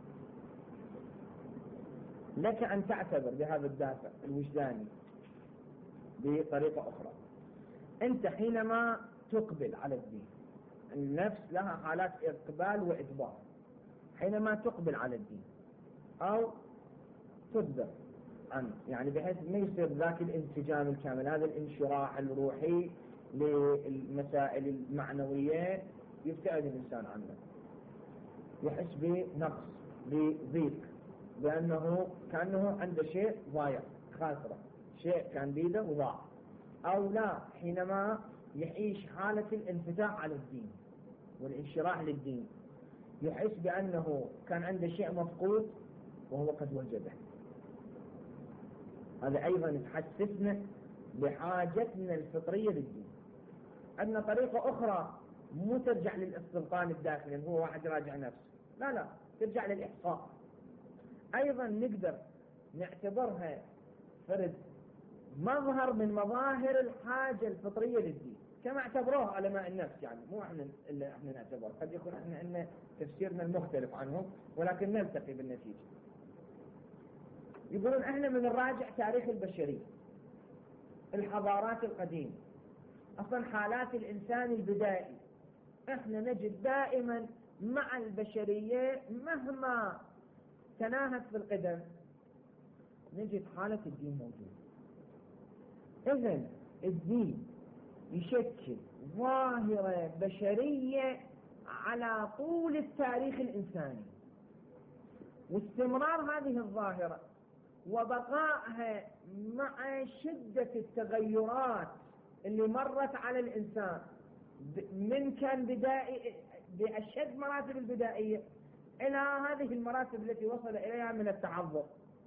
لك أن تعتبر بهذا الدافع الوجداني بطريقة أخرى. أنت حينما تقبل على الدين، النفس لها حالات إقبال وإدبار. حينما تقبل على الدين أو تدبر عنه، يعني بحيث ما يصير ذاك الانسجام الكامل، هذا الانشراح الروحي للمسائل المعنوية، يبتعد الإنسان عنه، يحس بنقص بضيق، لأنه كأنه عنده شيء ضايع خاسرة، شيء كان بيده وضاع. أو لا، حينما يعيش حالة الانفتاح على الدين والانشراح للدين، يحس بأنه كان عنده شيء مفقود وهو قد وجده. هذا أيضا تحسسنا بحاجتنا الفطرية للدين. عندنا طريقة أخرى مو ترجع للاستبطان الداخلي، هو واحد يراجع نفسه، لا لا، ترجع للإحصاء. أيضا نقدر نعتبرها فرد مظهر من مظاهر الحاجة الفطرية للدين، كما اعتبروه علماء النفس. يعني مو احنا اللي احنا نعتبر، قد يكون احنا ان تفسيرنا المختلف عنهم، ولكن نلتقي بالنتيجة. يقولون احنا من الراجع تاريخ البشرية، الحضارات القديمة، اصلا حالات الانسان البدائي، احنا نجد دائما مع البشرية مهما تناهت في القدم نجد حالة الدين موجودة. إذن الدين يشكل ظاهرة بشرية على طول التاريخ الإنساني، واستمرار هذه الظاهرة وبقائها مع شدة التغيرات اللي مرت على الإنسان، من كان بدائي بأشد مراتب البدائية إلى هذه المراتب التي وصل إليها من التعظم.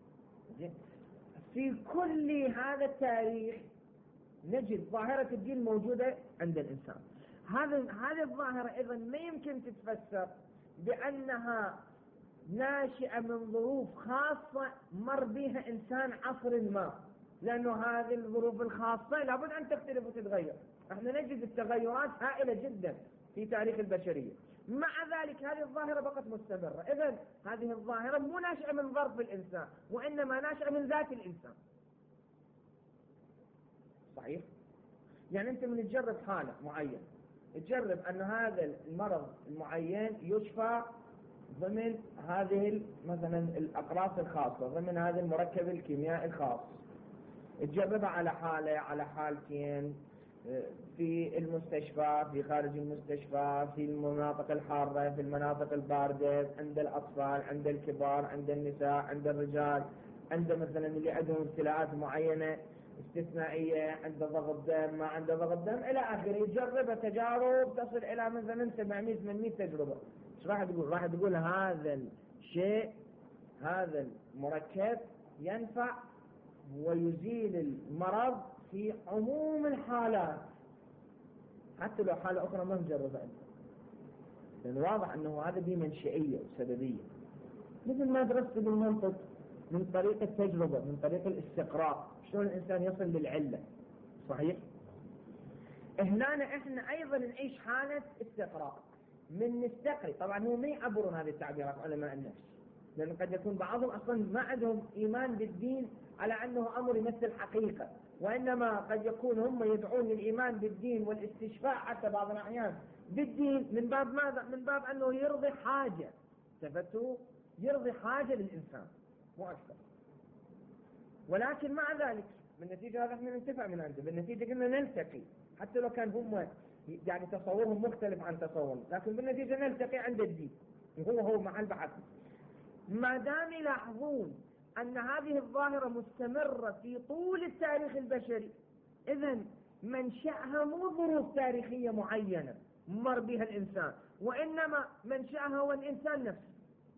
في كل هذا التاريخ نجد ظاهرة الدين موجودة عند الإنسان. هذا هذه الظاهرة أيضا ما يمكن تتفسر بأنها ناشئة من ظروف خاصة مر بها إنسان عصر ما، لأنه هذه الظروف الخاصة لابد أن تختلف وتتغير. احنا نجد التغيرات هائلة جدا في تاريخ البشرية، مع ذلك هذه الظاهرة بقت مستمرة. إذن هذه الظاهرة مو ناشئة من ظرف الإنسان، وإنما ناشئة من ذات الإنسان. صحيح؟ يعني أنت من تجرب حالة معينة، تجرب أن هذا المرض المعين يشفى ضمن هذه مثلا الأقراص الخاصة، ضمن هذا المركب الكيميائي الخاص، تجربها على حالة على حالتين، في المستشفى، في خارج المستشفى، في المناطق الحارة، في المناطق الباردة، عند الأطفال، عند الكبار، عند النساء، عند الرجال، عند مثلا اللي عندهم ابتلاءات معينة استثنائية، عند ضغط دم، ما عنده ضغط دم إلى آخره. يجرب تجارب تصل إلى مثلا سبعمائة ثمانمائة تجربة. ايش راح تقول؟ راح تقول هذا الشيء، هذا المركب ينفع ويزيل المرض في عموم الحالات، حتى لو حالة أخرى ما مجربة أنت، لأن واضح أنه هذا دي منشئية وسببية، مثل ما درست بالمنطق من طريق التجربة، من طريق الاستقراء، شلون الإنسان يصل للعلة. صحيح؟ هنا احنا أيضا نعيش حالة استقراء، من نستقري. طبعا هو ما يعبرون هذه التعبيرات علماء النفس، لأن قد يكون بعضهم أصلا ما عندهم إيمان بالدين على أنه أمر يمثل حقيقة، وإنما قد يكون هم يدعون للإيمان بالدين والاستشفاء حتى بعض الأحيان بالدين من باب ماذا؟ من باب أنه يرضي حاجة، تفتوا يرضي حاجة للإنسان مو أكثر. ولكن مع ذلك بالنتيجة هذا احنا ننتفع من عنده، بالنتيجة كنا نلتقي حتى لو كان هم يعني تصورهم مختلف عن تصورنا، لكن بالنتيجة نلتقي عند الدين، وهو هو محل بحث. ما دام يلاحظون أن هذه الظاهرة مستمرة في طول التاريخ البشري، إذن منشأها مو ظروف تاريخية معينة مر بها الإنسان، وإنما منشأها هو الإنسان نفسه.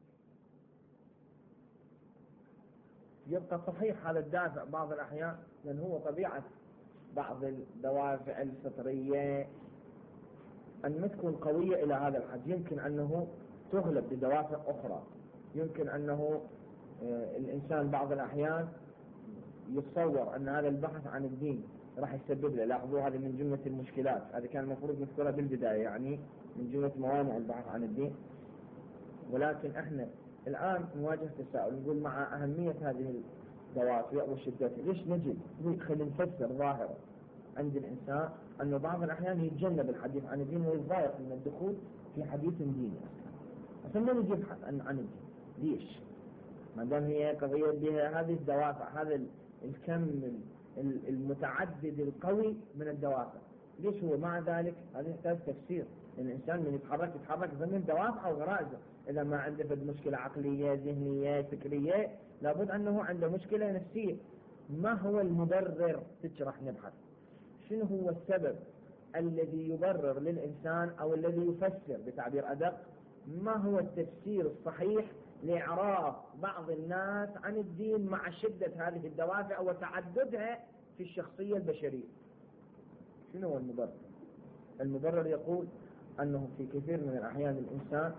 يبقى صحيح هذا الدافع بعض الأحيان، لأن هو طبيعة بعض الدوافع الفطرية أن ما تكون قوية إلى هذا الحد، يمكن أنه تغلب بدوافع أخرى، يمكن أنه الإنسان بعض الأحيان يتصور أن هذا البحث عن الدين راح يسبب له. لاحظوا هذه من جملة المشكلات، هذا كان المفروض نذكرها بالبداية، يعني من جملة موانع البحث عن الدين. ولكن احنا الآن نواجه تساؤل، نقول مع أهمية هذه الدوافع وشدتها ليش نجد خلينا نفسر ظاهرة عند الإنسان أنه بعض الأحيان يتجنب الحديث عن الدين ويتضايق من الدخول في حديث ديني أصلا ما نجي يبحث عن عن الدين. ليش؟ ما دام هي قضية بها هذه الدوافع، هذا الكم المتعدد القوي من الدوافع، ليش هو مع ذلك هذا يحتاج تفسير؟ الإنسان من يتحرك يتحرك ضمن دوافع وغرائزه، إذا ما عنده فد مشكلة عقلية ذهنية فكرية لابد أنه عنده مشكلة نفسية. ما هو المبرر؟ تشرح نبحث شنو هو السبب الذي يبرر للإنسان أو الذي يفسر بتعبير أدق ما هو التفسير الصحيح لإعراض بعض الناس عن الدين مع شدة هذه الدوافع وتعددها في الشخصية البشرية. شنو هو المبرر؟ المبرر يقول أنه في كثير من الأحيان الإنسان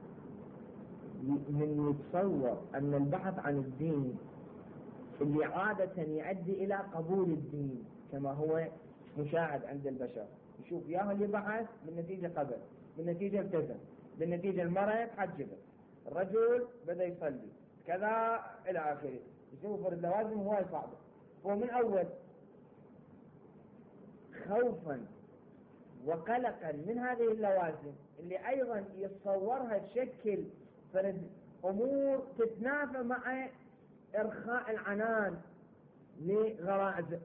من يتصور أن البحث عن الدين اللي عادة يؤدي إلى قبول الدين كما هو مشاهد عند البشر، يشوف ياهو اللي بحث بالنتيجة قبل، بالنتيجة التزم، بالنتيجة المرأة تحجبت، الرجل بدأ يصلي كذا إلى آخره، يشوف فرد لوازم هو صعبة. ومن أول خوفا وقلقا من هذه اللوازم اللي أيضا يتصورها تشكل فرد أمور تتنافى مع إرخاء العنان لغرائزه،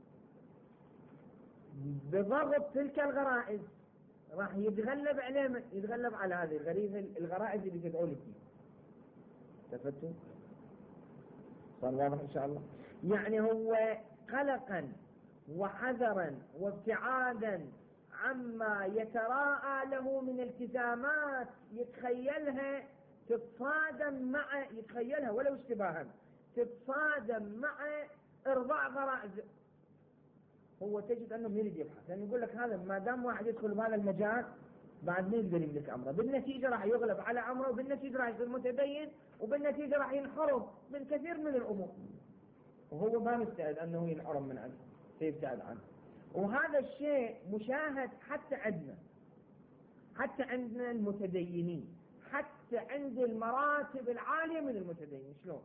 بضغط تلك الغرائز راح يتغلب عليه، يتغلب على هذه الغريزة الغرائز اللي تدعو للدين. تفتوا؟ صار واضح إن شاء الله؟ يعني هو قلقا وحذرا وابتعادا عما يتراءى له من التزامات يتخيلها تتصادم مع يتخيلها ولو اشتباها تتصادم مع إرضاء غرائزه، هو تجد أنه يريد يبحث، لأن يقول لك هذا ما دام واحد يدخل بهذا المجال بعد ما يقدر يملك أمره، بالنتيجة راح يغلب على أمره، وبالنتيجة راح يصير متدين، وبالنتيجة راح ينحرم من كثير من الأمور، وهو ما مستعد أنه ينحرم من عنه سيبتعد عنه. وهذا الشيء مشاهد حتى عندنا، حتى عندنا المتدينين، حتى عند المراتب العالية من المتدينين. شلون؟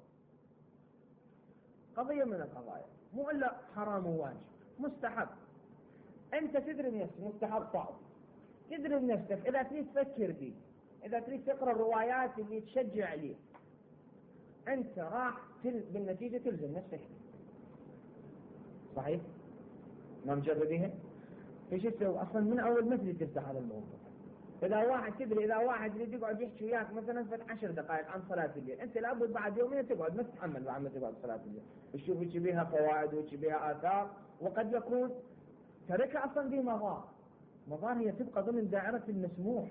قضية من القضايا مو إلا حرام وواجب، مستحب. أنت تدري بنفسك مستحب صعب، تدري بنفسك إذا تريد تفكر فيه، إذا تريد تقرأ الروايات اللي تشجع عليه، أنت راح تل... بالنتيجة تلزم نفسك. صحيح؟ ما مجربيها؟ ايش تسوي؟ اصلا من اول مثل تفتح هذا الموضوع. اذا واحد تدري اذا واحد يريد يقعد يحكي وياك مثلا في عشر دقائق عن صلاه الليل، انت لابد بعد يومين تقعد ما تتحمل بعد ما تقعد صلاه الليل، تشوف ايش بيها فوائد وايش بيها اثار، وقد يكون تركها اصلا به مضار. مضار هي تبقى ضمن دائره المسموح،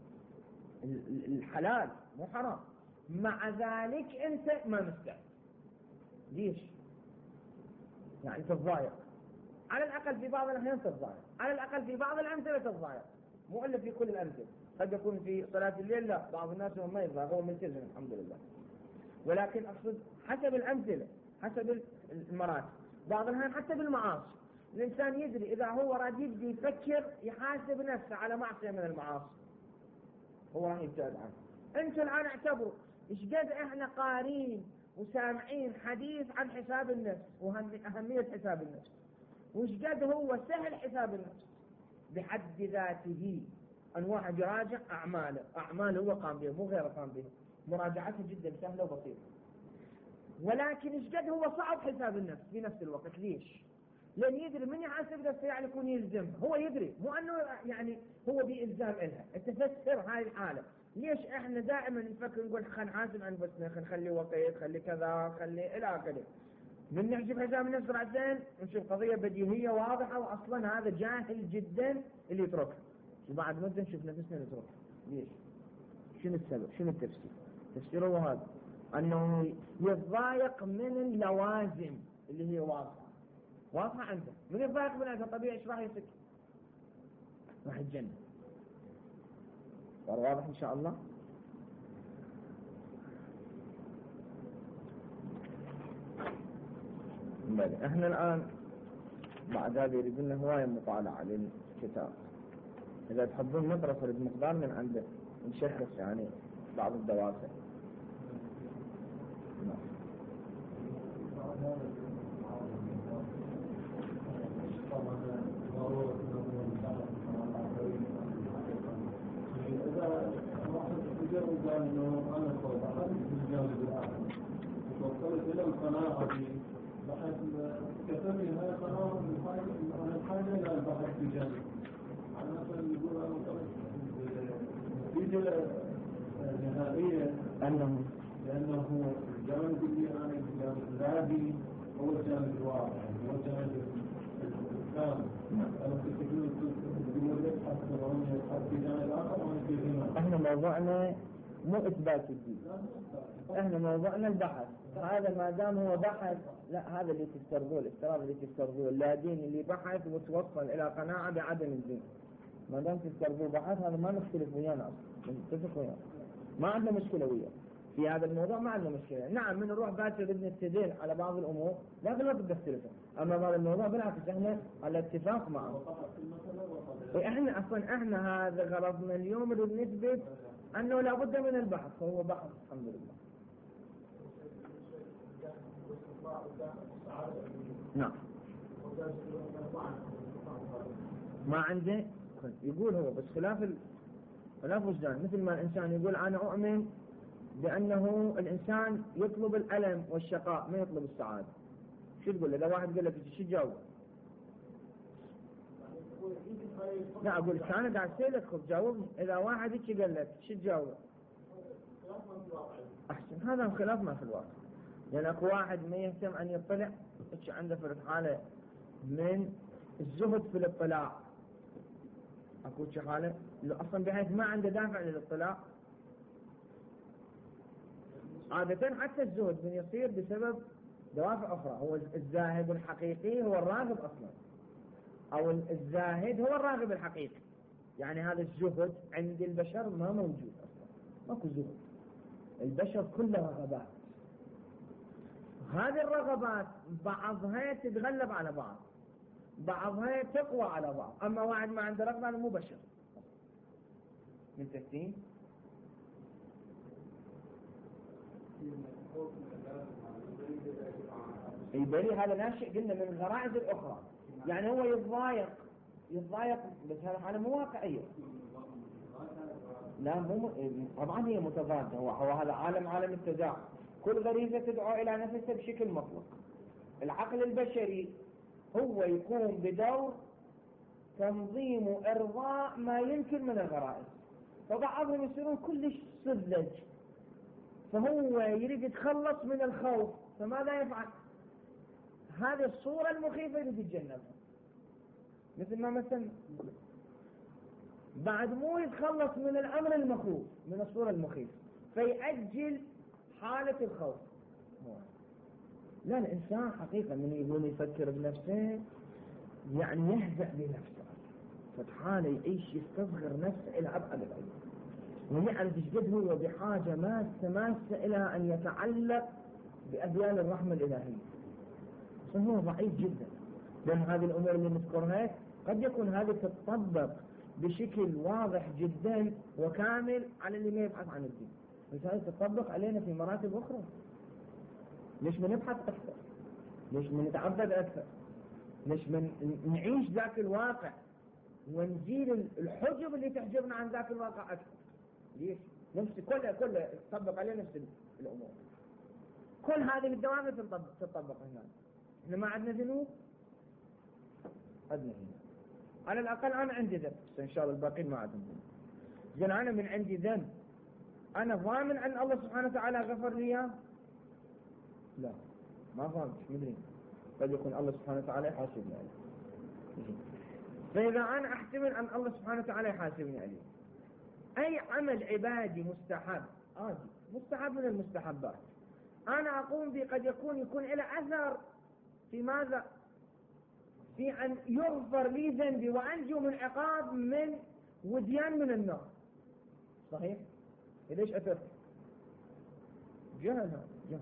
الحلال مو حرام، مع ذلك انت ما مستعد. ليش؟ يعني تتضايق، على الاقل في بعض الاحيان تتضايق، على الاقل في بعض الامثله تتضايق، مو الا في كل الامثله. قد يكون في صلاه الليل لا، بعض الناس ما يتضايق، هو ملتزم الحمد لله. ولكن اقصد حسب الامثله، حسب المراتب. بعض الاحيان حتى بالمعاصي الانسان يدري اذا هو راد يبدي يفكر يحاسب نفسه على معصيه من المعاصي هو راح يبتعد عنه. انتوا الان اعتبروا ايش قد احنا قارين وسامعين حديث عن حساب النفس وأهمية حساب النفس، وش قد هو سهل حساب النفس بحد ذاته. أن واحد يراجع أعماله، أعماله هو قام بها مو غيره قام بها، مراجعته جدا سهلة وبسيطة. ولكن ايش قد هو صعب حساب النفس في نفس الوقت. ليش؟ لأن يدري من يحاسب نفسه يعني يكون يلزم، هو يدري مو أنه يعني هو بإلزام إلها. تفسر هاي الحالة. ليش احنا دائما نفكر نقول خلينا نحاسب انفسنا، خلينا نخلي وقت، خلي كذا، خلي الى اخره. من نحسب حساب النفس بعدين نشوف قضيه بديهيه واضحه واصلا هذا جاهل جدا اللي يتركها، وبعد مده نشوف نفسنا نتركها. ليش؟ شنو السبب؟ شنو التفسير؟ تفسيره هو هذا، انه يتضايق من اللوازم اللي هي واضحه واضحه عنده. من يتضايق من هذا طبيعي ايش راح يصير؟ راح يتجنن. صار واضح ان شاء الله؟ بلى احنا الان بعد هذا يريد لنا هوايه مطالعه للكتاب. اذا تحبون ندرس المقدار من عنده نشخص يعني بعض الدوافع. إذا واحد يجرب أنه أنا صوت أحد من الجانب الآخر وصلت إلى القناعة بحث كتبني هاي قناعة من الحاجة إلى البحث في جانب. على مثلا يقول أنا وصلت نتيجة نهائية أنه لأنه الجانب اللي أنا الجانب الذهبي هو الجانب الواقع، هو الجانب الإسلام. أنا كنت أقول لك حتى لو أني أبحث في جانب آخر وأنا في غنى. احنا موضوعنا مو إثبات الدين، احنا موضوعنا البحث. هذا ما دام هو بحث، لا هذا اللي تفترضوه، الافتراض اللي تفترضوه لا دين اللي بحث وتوصل إلى قناعة بعدم الدين. ما دام تفترضوه بحث هذا ما نختلف ويانا أصلا، نتفق ويانا، ما عندنا مشكلة وياه في هذا الموضوع، ما عندنا مشكلة. نعم من نروح باكر بدنا نستدل على بعض الأمور لكن لا بدنا نختلفها. أما هذا الموضوع بالعكس احنا على اتفاق معه. احنا اصلا احنا هذا غرضنا اليوم اللي نثبت انه لا بد من البحث، فهو بحث الحمد لله. نعم ما عنده يقول هو بس خلاف ال... خلاف وجدان. مثل ما الانسان يقول انا اؤمن بانه الانسان يطلب الالم والشقاء ما يطلب السعاده. شو تقول اذا واحد قال لك شو تجاوب؟ لا اقول لك انا قاعد اسالك خذ جاوبني. اذا واحد هيك قال لك شو تجاوب؟ احسن هذا الخلاف ما في الواقع. لان اكو واحد ما يهتم ان يطلع هيك عنده فرد حاله من الزهد في الاطلاع. اكو حاله اصلا بحيث ما عنده دافع للاطلاع. عادة حتى الزهد من يصير بسبب دوافع اخرى. هو الزاهد الحقيقي هو الراغب اصلا، او الزاهد هو الراغب الحقيقي. يعني هذا الزهد عند البشر ما موجود اصلا، ماكو زهد. البشر كلها رغبات، هذه الرغبات بعضها تتغلب على بعض، بعضها تقوى على بعض. اما واحد ما عنده رغبه مو بشر. من تحتين يبالي هذا ناشئ قلنا من الغرائز الاخرى. يعني هو يتضايق يتضايق بس هذا حالة مو واقعية. لا مو طبعا هي متضادة. هو, هو هذا عالم عالم التداعي. كل غريزة تدعو إلى نفسها بشكل مطلق. العقل البشري هو يقوم بدور تنظيم وإرضاء ما يمكن من الغرائز. فبعضهم يصيرون كلش سذج، فهو يريد يتخلص من الخوف، فماذا يفعل؟ هذه الصورة المخيفة يريد يتجنبها. مثل ما مثلا بعد مو يتخلص من الأمر المخوف، من الصورة المخيفة، فيأجل حالة الخوف. لا، الإنسان حقيقة من يقول يفكر بنفسه يعني يهزأ بنفسه، فتحاله يعيش يستصغر نفسه إلى أبعد الحدود، ويعرف جد هو بحاجة ماسة ماسة إلى أن يتعلق بأذيال الرحمة الإلهية. فهو ضعيف جدا، لأن هذه الأمور اللي نذكرها قد يكون هذه تتطبق بشكل واضح جدا وكامل على اللي ما يبحث عن الدين، بس هذه تتطبق علينا في مراتب أخرى. ليش ما نبحث أكثر؟ ليش ما نتعبد أكثر؟ ليش ما نعيش ذاك الواقع ونزيل الحجب اللي تحجبنا عن ذاك الواقع أكثر؟ ليش؟ نفس كلها كلها تطبق علينا نفس الأمور. كل هذه الدوام تطبق تطبق هنا. إحنا ما عندنا ذنوب، عندنا هنا. على الأقل أنا عندي ذنب، بس إن شاء الله الباقين ما عندهم ذنب. زين أنا من عندي ذنب، أنا ضامن أن الله سبحانه وتعالى غفر لي إياه؟ لا، ما ضامن، مش مدري. قد يكون الله سبحانه وتعالى يحاسبني عليه. فإذا أنا أحتمل أن الله سبحانه وتعالى يحاسبني عليه، أي عمل عبادي مستحب عادي، مستحب من المستحبات، أنا أقوم به قد يكون يكون له أثر في ماذا؟ في أن يغفر لي ذنبي وأنجو من عقاب من وديان من النار. صحيح؟ ليش أثر؟ جهل، جهل.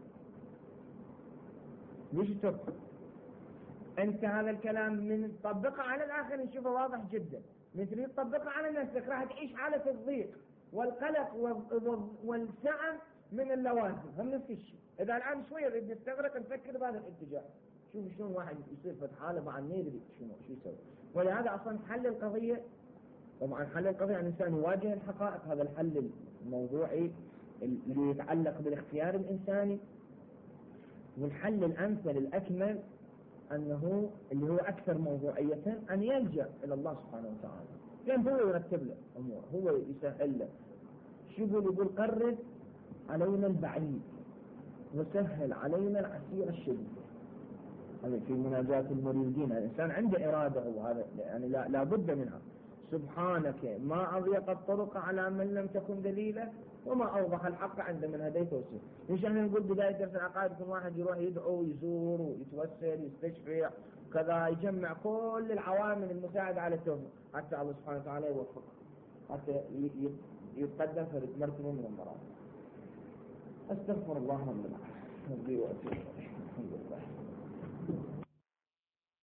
ليش تطبق؟ أنت هذا الكلام من تطبقه على الآخر نشوفه واضح جدا، مثل تطبقه على نفسك راح تعيش حالة الضيق والقلق والسعة من اللوازم، هم نفس الشيء. إذا الآن شوية نريد نستغرق نفكر بهذا الاتجاه، شوف شلون واحد يصير في حاله مع النيل شنو شو يسوي. ولهذا أصلا حل القضية، طبعا حل القضية الإنسان يواجه الحقائق، هذا الحل الموضوعي اللي يتعلق بالاختيار الإنساني. والحل الأمثل الأكمل أنه اللي هو أكثر موضوعية أن يلجأ إلى الله سبحانه وتعالى، لأن هو يرتب له أمور، هو يسهل له. شو يقول؟ يقول قرب علينا البعيد وسهل علينا العسير الشديد. هذا في مناجاة المريدين، الإنسان عنده إرادة، وهذا يعني لا, لا بد منها. سبحانك ما أضيق الطرق على من لم تكن دليلا وما أوضح الحق عند من هديت وسير. ليش احنا نقول بداية درس العقائد يكون واحد يروح يدعو ويزور ويتوسل يستشفع كذا، يجمع كل العوامل المساعدة على التوفيق حتى الله سبحانه وتعالى يوفقه، حتى يتقدم في مرتبة من المراتب. أستغفر الله من العافية. الحمد لله.